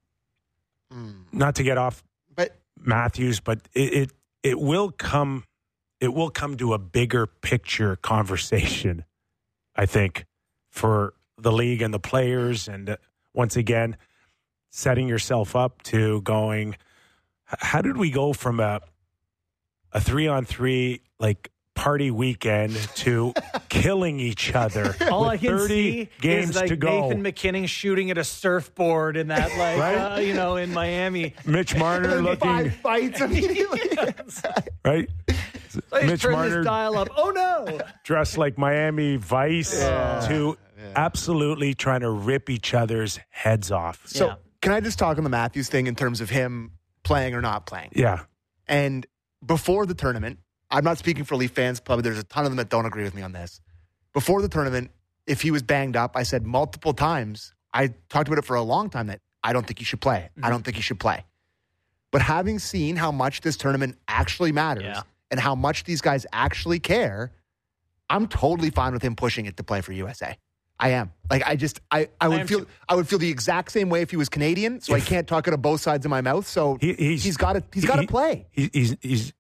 not to get off But Matthews, but it, it it will come it will come to a bigger picture conversation, I think, for the league and the players, and uh, once again, setting yourself up to going. h- How did we go from a a three on three like party weekend to killing each other? All with I can thirty see games is like to go. Nathan McKinnon shooting at a surfboard in that, like, Right? uh, you know, in Miami. Mitch Marner looking five fights immediately. right. Let's Mitch turn Marner this dial up. Oh no! dressed like Miami Vice to absolutely trying to rip each other's heads off. So Yeah. can I just talk on the Matthews thing in terms of him playing or not playing? Yeah. And before the tournament, I'm not speaking for Leaf fans. Probably there's a ton of them that don't agree with me on this. Before the tournament, if he was banged up, I said multiple times, I talked about it for a long time that I don't think he should play. I don't think he should play. But having seen how much this tournament actually matters Yeah. and how much these guys actually care, I'm totally fine with him pushing it to play for U S A. I am. Like I just I, I would am feel too. I would feel the exact same way if he was Canadian. So I can't talk out of both sides of my mouth. So He- he's- he's got to he's got to he- play. He, he's he's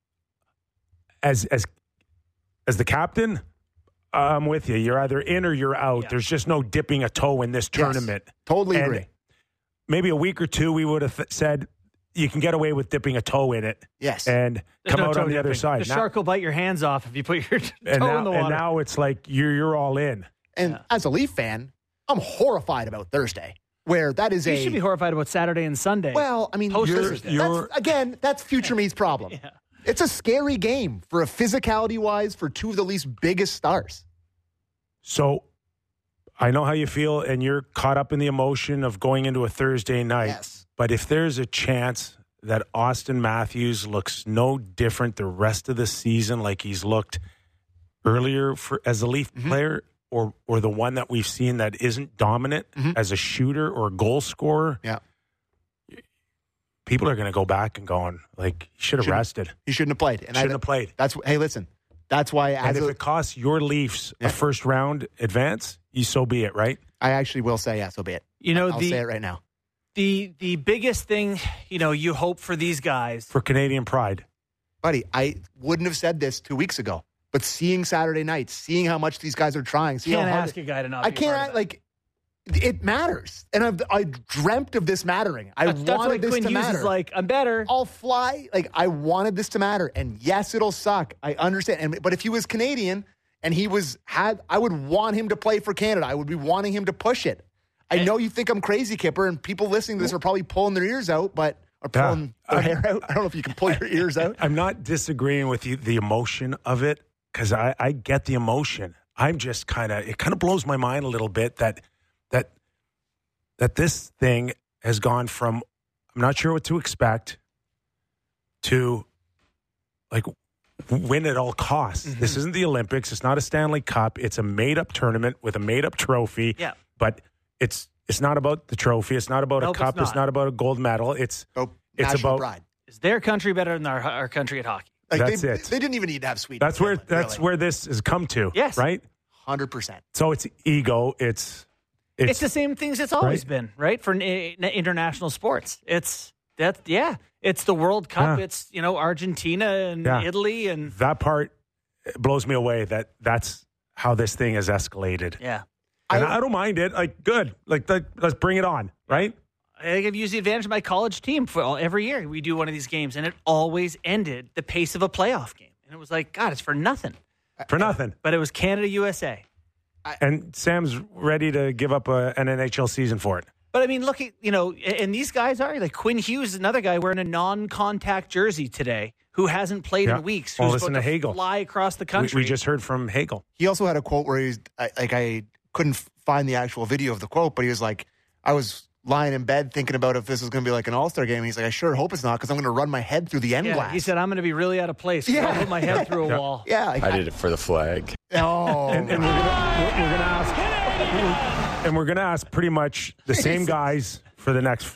as as as the captain. I'm with you. You're either in or you're out. Yeah. There's just no dipping a toe in this tournament. Totally And agree. Maybe a week or two, we would have th- said you can get away with dipping a toe in it Yes. and There's come no out toe on the other dipping. side. The Now- shark will bite your hands off if you put your toe and, now, in the and water. now it's like you're you're all in. And Yeah. as a Leaf fan, I'm horrified about Thursday. where that is you a... should be horrified about Saturday and Sunday. Well, I mean, Post you're, Thursday. that's, again, that's future me's problem. Yeah. It's a scary game for a physicality-wise for two of the least biggest stars. So I know how you feel, and you're caught up in the emotion of going into a Thursday night. Yes. But if there's a chance that Austin Matthews looks no different the rest of the season like he's looked earlier for as a Leaf Mm-hmm. player, or or the one that we've seen that isn't dominant Mm-hmm. as a shooter or a goal scorer, Yeah. people are going to go back and going, like, he should have Shouldn't- rested. He shouldn't have played. And Shouldn't I, have played. That's Hey, listen, that's why And as if a, it costs your Leafs Yeah. a first round advance, you so be it, right? I actually will say, yeah, so be it. You know, I'll the, say it right now. The the biggest thing, you know, you hope for these guys. For Canadian pride. Buddy, I wouldn't have said this two weeks ago, but seeing Saturday night, seeing how much these guys are trying, seeing Can't how hard ask a guy to not I be can't, part of that. like, it matters. And I've, I dreamt of this mattering. I That's, that's wanted why this Quinn to Hughes matter. is like, I'm better. I'll fly. Like, I wanted this to matter. And yes, it'll suck. I understand. And, but if he was Canadian and he was, had, I would want him to play for Canada. I would be wanting him to push it. I know you think I'm crazy, Kipper, and people listening to this are probably pulling their ears out, but, or pulling Yeah. their hair out. I don't know if you can pull your ears out. I'm not disagreeing with you, the emotion of it, because I, I get the emotion. I'm just kind of, it kind of blows my mind a little bit that, that, that this thing has gone from, I'm not sure what to expect, to like win at all costs. Mm-hmm. This isn't the Olympics. It's not a Stanley Cup. It's a made up tournament with a made up trophy. Yeah. But it's, it's not about the trophy. It's not about Nope, a cup. it's It's not. not about a gold medal. It's, Oh, it's national about, pride. Is their country better than our, our country at hockey? Like That's they, it. They didn't even need to have Sweden. that's where, Finland, that's really. where this has come to. Yes. Right? one hundred percent. So it's ego. It's It's, it's, the same things it's always right? been, right? For n- international sports. It's that, yeah. It's the World Cup. Yeah. It's, you know, Argentina and Yeah. Italy and, that part blows me away. That that's how this thing has escalated, yeah. and I- I, don't mind it. Like, good. Like, that, let's bring it on. Right? I think I've used the advantage of my college team for all, every year we do one of these games, and it always ended the pace of a playoff game. And it was like, God, it's for nothing. For nothing. But it was Canada, U S A. And Sam's ready to give up a, an N H L season for it. But I mean, look at, you know, and these guys are like Quinn Hughes, is another guy wearing a non-contact jersey today who hasn't played Yeah. in weeks. Well, Who's listen about to Hagel. fly across the We, country. we just heard from Hagel. He also had a quote where he's I, like, I couldn't f- find the actual video of the quote, but he was like, I was lying in bed thinking about if this was going to be like an all-star game. And he's like, I sure hope it's not because I'm going to run my head through the end yeah, glass. he said, I'm going to be really out of place. 'cause Yeah. I'll put my head through a Yeah. wall. yeah. Like, I did it for the flag. Oh. And, and we're gonna we're, we're gonna ask, and we're gonna ask pretty much the same guys for the next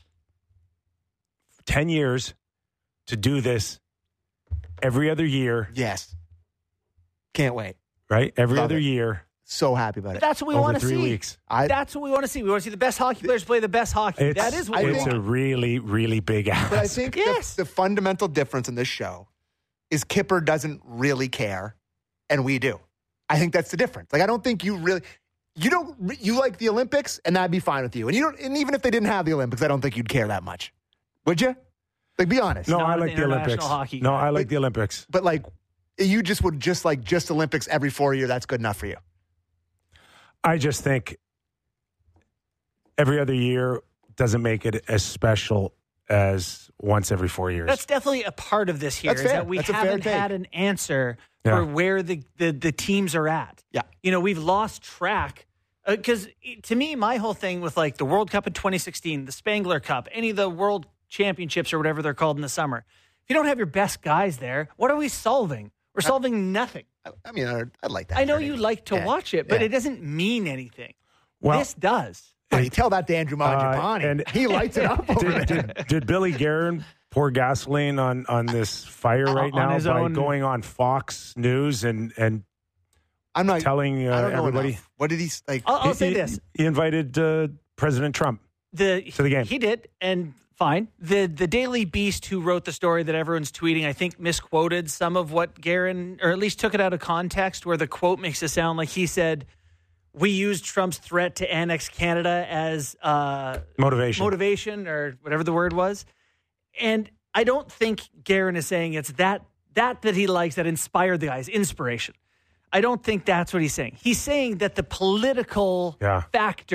ten years to do this every other year. Yes. Can't wait. Right? Every Love other it. year. So happy about it. That's what we Over want to three see. weeks. I, That's what we want to see. We want to see the best hockey players play the best hockey. It's, that is what I we it's think- a want. really, really big ask. but I think Yes. the, the fundamental difference in this show is Kipper doesn't really care, and we do. I think that's the difference. Like, I don't think you really... You don't... You like the Olympics, and that'd be fine with you. And you don't... And even if they didn't have the Olympics, I don't think you'd care that much. Would you? Like, be honest. no, not I an like the international Olympics. hockey No, guy. I like the Olympics. But, like, you just would just like just Olympics every four year. That's good enough for you. I just think every other year doesn't make it as special as once every four years. That's definitely a part of this here. That's Is fair. that we That's a fair haven't take. had an answer Yeah. for where the, the, the teams are at. Yeah. You know, we've lost track. Because to me, my whole thing with like the World Cup in twenty sixteen, the Spangler Cup, any of the World Championships or whatever they're called in the summer, if you don't have your best guys there, what are we solving? We're solving nothing. I, I mean, I'd, I'd like that. I know for you you. like to Yeah. watch it, but Yeah. it doesn't mean anything. Well, this does. Oh, you tell that to Andrew Mangiapane. Uh, and- he lights it up over did, there. did, did Billy Guerin pour gasoline on, on this fire right on now his by own- going on Fox News and, and I'm not telling uh, I don't know everybody? enough. What did he like? I'll, I'll He- say he- this. He invited uh, President Trump. The, to the game. He did, and fine. The the Daily Beast, who wrote the story that everyone's tweeting, I think misquoted some of what Guerin, or at least took it out of context, where the quote makes it sound like he said, we used Trump's threat to annex Canada as uh, Motivation. motivation, or whatever the word was. And I don't think Guerin is saying it's that that that he likes that inspired the guys, inspiration. I don't think that's what he's saying. He's saying that the political Yeah. factor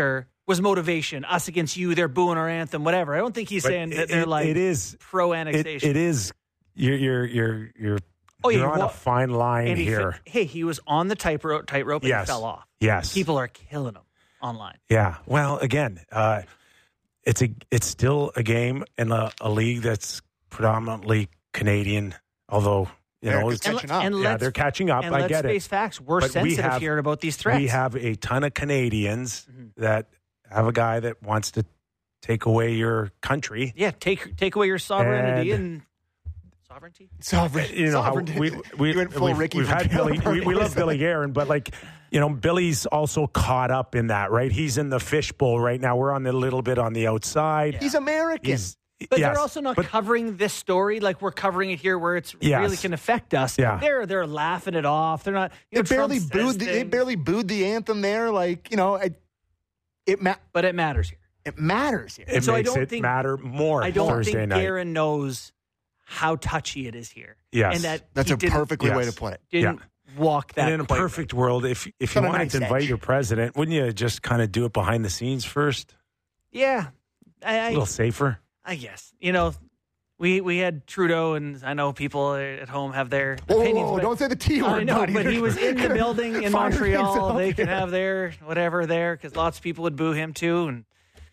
was motivation. Us against you, they're booing our anthem, whatever. I don't think he's But saying that it- they're like it is pro It, annexation. it is. You're you're you're you're, Oh, yeah, you're on wa- a fine line And he here. fi- hey, he was on the tightrope, tightrope, and Yes. he fell off. Yes. People are killing him online. Yeah. Well, again, uh, it's a it's still a game in a, a league that's predominantly Canadian. Although you know, America's it's, catching up. And yeah, let's- they're catching up. And I let's get face it. facts. We're But we sensitive have- here about these threats. We have a ton of Canadians Mm-hmm. that have a guy that wants to take away your country. yeah, take take away your sovereignty And- and, sovereignty. Sovereign. You know how sovereign. we we You went full we've, Ricky we've from had Billy. Gilmore. We, we love Billy Guerin, but like you know, Billy's also caught up in that, right? He's in the fishbowl right now. We're on the little bit on the outside. He's American. He's- But yes, they're also not but- covering this story like we're covering it here, where it's Yes. really can affect us. Yeah. They're they're laughing it off. They're not. You They know, Trump barely says booed. The, they things, barely booed the anthem there. Like you know, I, it ma- but it matters here. it matters here. It so I makes don't it think- matter more I don't Thursday think night. Guerin knows how touchy it is here. Yes. and that That's he a didn't- perfect way Yes. to put it. Didn't walk that. And in a quite right. perfect world, if if you on a wanted nice to invite edge. your president, wouldn't you just kind of do it behind the scenes first? Yeah, I, A I, little safer. I guess you know. We we had Trudeau, and I know people at home have their Whoa, whoa, opinions. whoa, but- don't say the T word, I know, buddy. but he was in the building in Fire Montreal. things They up can here. have their whatever there because lots of people would boo him too. And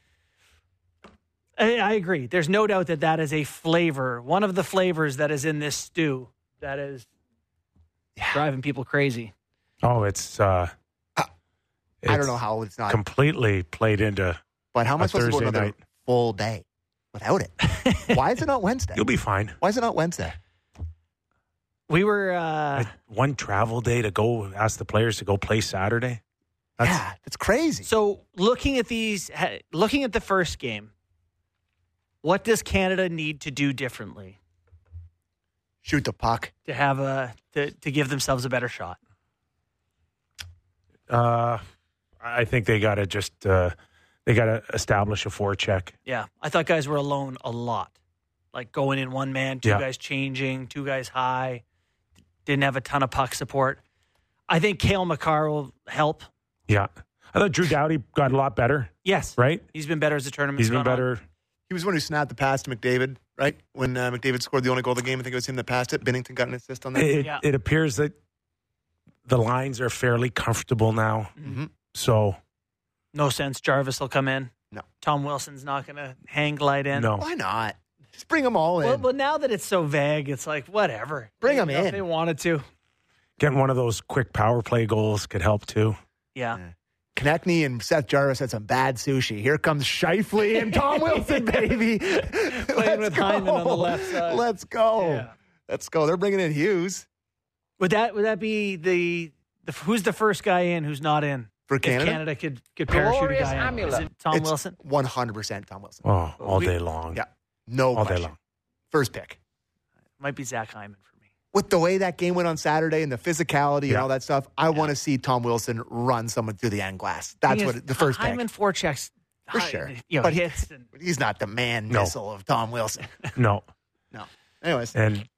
I, I agree. There's no doubt that that is a flavor, one of the flavors that is in this stew that is driving people crazy. Oh, it's. Uh, I don't it's know how it's not. completely played into. But how am I a supposed to go Thursday another night. full day without it? Why is it not Wednesday? You'll be fine. Why is it not Wednesday? We were uh, Like one travel day to go ask the players to go play Saturday. That's, yeah, that's crazy. so looking at these, ha- looking at the first game. What does Canada need to do differently Shoot the puck. to have a to, to give themselves a better shot? Uh, I think they got to just uh, they got to establish a forecheck. Yeah, I thought guys were alone a lot, like going in one man, two Yeah. guys changing, two guys high. Didn't have a ton of puck support. I think Cale Makar will help. Yeah, I thought Drew Doughty got a lot better. Yes, Right, he's been better as the tournament. he's been better. He was the one who snapped the pass to McDavid, right? When uh, McDavid scored the only goal of the game, I think it was him that passed it. Bennington got an assist on that. It, Yeah. it appears that the lines are fairly comfortable now. Mm-hmm. So No sense. Jarvis will come in. No. Tom Wilson's not going to hang glide in. no, Why not? Just bring them all in. Well, well, now that it's so vague, it's like whatever. Bring 'em You know, If in. they wanted to. getting one of those quick power play goals could help too. Yeah. Konechny and Seth Jarvis had some bad sushi. Here comes Scheifele and Tom Wilson, baby. Let's with go. Hyman on the left side. Let's go. Yeah. Let's go. They're bringing in Hughes Would that would that be the, the who's the first guy in who's not in? for If Canada. Canada could could parachute a Glorious guy in. Is amulet. it Tom It's Wilson? one hundred percent Tom Wilson. Oh, all We- day long. Yeah. No all day question. long. First pick. Might be Zach Hyman for me. With the way that game went on Saturday and the physicality and Yeah. all that stuff, I want to see Tom Wilson run someone through the end glass. That's Thing what is, the first pick. Hyman forechecks For Hy- sure. You know, But- hits and But he's not the man No. missile of Tom Wilson. No, No. Anyways, and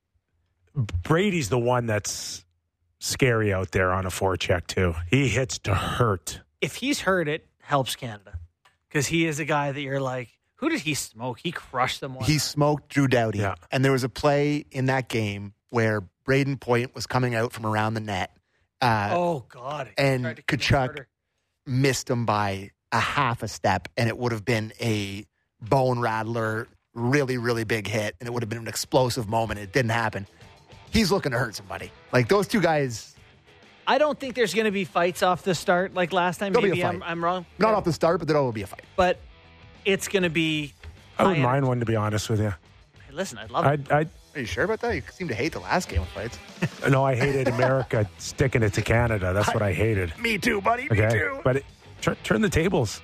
Brady's the one that's scary out there on a forecheck too. He hits to hurt. if he's hurt, it helps Canada because he is a guy that you're like, who did he smoke? He crushed them. one he night. smoked Drew Doughty. Yeah. And there was a play in that game where Braden Point was coming out from around the net. Uh, Oh God! He and tried to kick him Kachuk harder. missed him by a half a step, and it would have been a bone rattler, really, really big hit, and it would have been an explosive moment. It didn't happen. He's looking to hurt somebody. Like those two guys, I don't think there's going to be fights off the start like last time. There'll be Maybe a I'm, fight. I'm wrong. not off the start, but there will be a fight. But it's going to be. I wouldn't high mind energy. one, to be honest with you. Hey, listen, I love it. I'd, I'd, Are you sure about that? You seem to hate the last game of fights. no, I hated America sticking it to Canada. That's what I hated. Me too, buddy. Okay, Me too. but it, turn, turn the tables.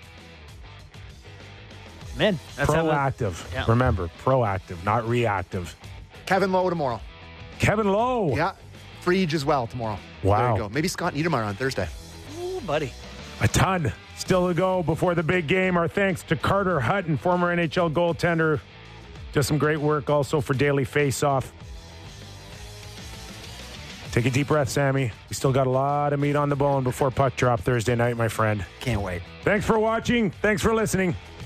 Man, that's how it- Proactive. Yeah. Remember, proactive, not reactive. Kevin Lowe tomorrow. Kevin Lowe. Yeah. Frege as well tomorrow. Wow. There you go. Maybe Scott Niedermeyer on Thursday. Ooh, buddy. A ton still to go before the big game. Our thanks to Carter Hutton, former N H L goaltender. Does some great work also for Daily Faceoff. Take a deep breath, Sammy. We still got a lot of meat on the bone before puck drop Thursday night, my friend. Can't wait. Thanks for watching. Thanks for listening.